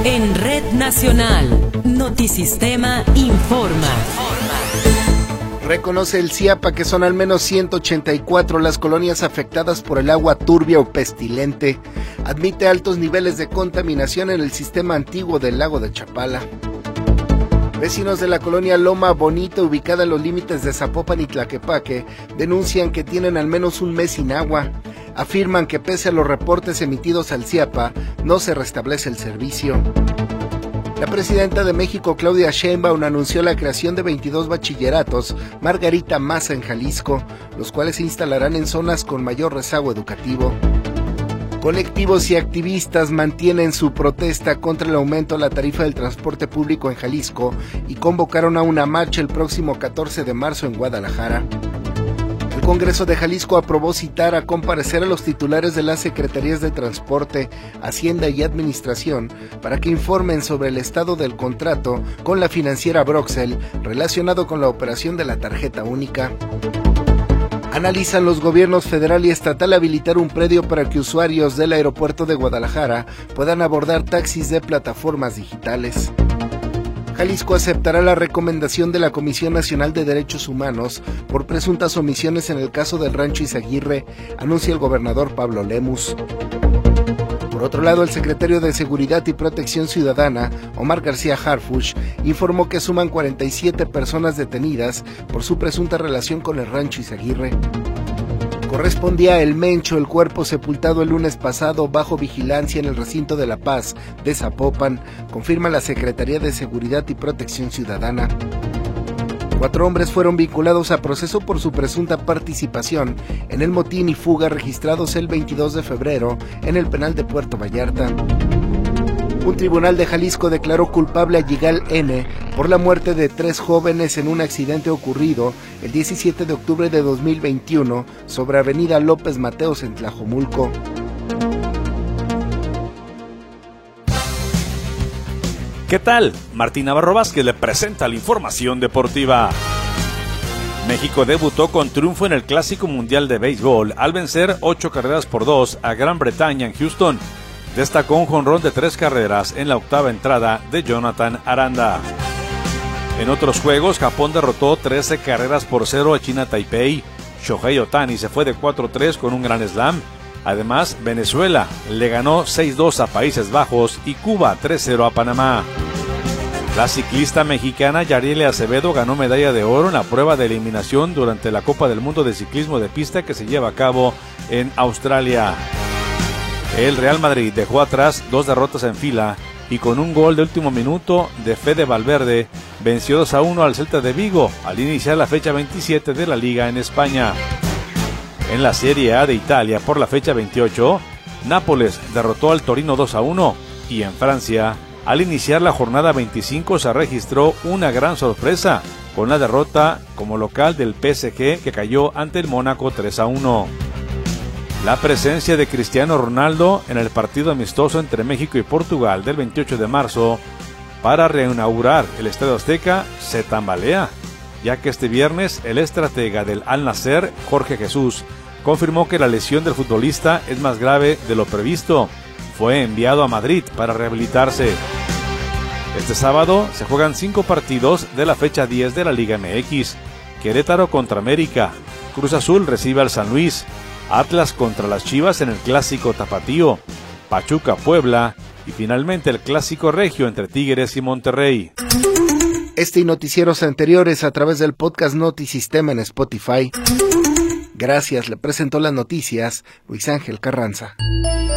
En Red Nacional, Notisistema informa. Reconoce el CIAPA que son al menos 184 las colonias afectadas por el agua turbia o pestilente. Admite altos niveles de contaminación en el sistema antiguo del lago de Chapala. Vecinos de la colonia Loma Bonita, ubicada en los límites de Zapopan y Tlaquepaque, denuncian que tienen al menos un mes sin agua. Afirman que pese a los reportes emitidos al CIAPA, no se restablece el servicio. La presidenta de México, Claudia Sheinbaum, anunció la creación de 22 bachilleratos Margarita Maza en Jalisco, los cuales se instalarán en zonas con mayor rezago educativo. Colectivos y activistas mantienen su protesta contra el aumento de la tarifa del transporte público en Jalisco y convocaron a una marcha el próximo 14 de marzo en Guadalajara. El Congreso de Jalisco aprobó citar a comparecer a los titulares de las Secretarías de Transporte, Hacienda y Administración para que informen sobre el estado del contrato con la financiera Broxel relacionado con la operación de la tarjeta única. Analizan los gobiernos federal y estatal habilitar un predio para que usuarios del aeropuerto de Guadalajara puedan abordar taxis de plataformas digitales. Jalisco aceptará la recomendación de la Comisión Nacional de Derechos Humanos por presuntas omisiones en el caso del Rancho Izaguirre, anuncia el gobernador Pablo Lemus. Por otro lado, el secretario de Seguridad y Protección Ciudadana, Omar García Harfuch, informó que suman 47 personas detenidas por su presunta relación con el Rancho Izaguirre. Correspondía a El Mencho, el cuerpo sepultado el lunes pasado bajo vigilancia en el recinto de La Paz de Zapopan, confirma la Secretaría de Seguridad y Protección Ciudadana. 4 hombres fueron vinculados a proceso por su presunta participación en el motín y fuga registrados el 22 de febrero en el penal de Puerto Vallarta. Un tribunal de Jalisco declaró culpable a Yigal N. por la muerte de 3 jóvenes en un accidente ocurrido el 17 de octubre de 2021 sobre Avenida López Mateos en Tlajomulco. ¿Qué tal? Martín Navarro Vázquez le presenta la información deportiva. México debutó con triunfo en el Clásico Mundial de Béisbol al vencer 8-2 a Gran Bretaña en Houston. Destacó un jonrón de 3 carreras en la octava entrada de Jonathan Aranda. En otros juegos, Japón derrotó 13-0 a China Taipei. Shohei Ohtani se fue de 4-3 con un gran slam. Además, Venezuela le ganó 6-2 a Países Bajos y Cuba 3-0 a Panamá. La ciclista mexicana Yariele Acevedo ganó medalla de oro en la prueba de eliminación durante la Copa del Mundo de Ciclismo de Pista que se lleva a cabo en Australia. El Real Madrid dejó atrás 2 derrotas en fila y con un gol de último minuto de Fede Valverde venció 2-1 al Celta de Vigo al iniciar la fecha 27 de la Liga en España. En la Serie A de Italia por la fecha 28, Nápoles derrotó al Torino 2-1 y en Francia, al iniciar la jornada 25 se registró una gran sorpresa con la derrota como local del PSG que cayó ante el Mónaco 3-1. La presencia de Cristiano Ronaldo en el partido amistoso entre México y Portugal del 28 de marzo para reinaugurar el Estadio Azteca se tambalea, ya que este viernes el estratega del Al Nassr, Jorge Jesús, confirmó que la lesión del futbolista es más grave de lo previsto. Fue enviado a Madrid para rehabilitarse. Este sábado se juegan 5 partidos de la fecha 10 de la Liga MX. Querétaro contra América, Cruz Azul recibe al San Luis, Atlas contra las Chivas en el Clásico Tapatío, Pachuca Puebla y finalmente el Clásico Regio entre Tigres y Monterrey. Este y noticieros anteriores a través del podcast Notisistema en Spotify. Gracias, le presentó las noticias Luis Ángel Carranza.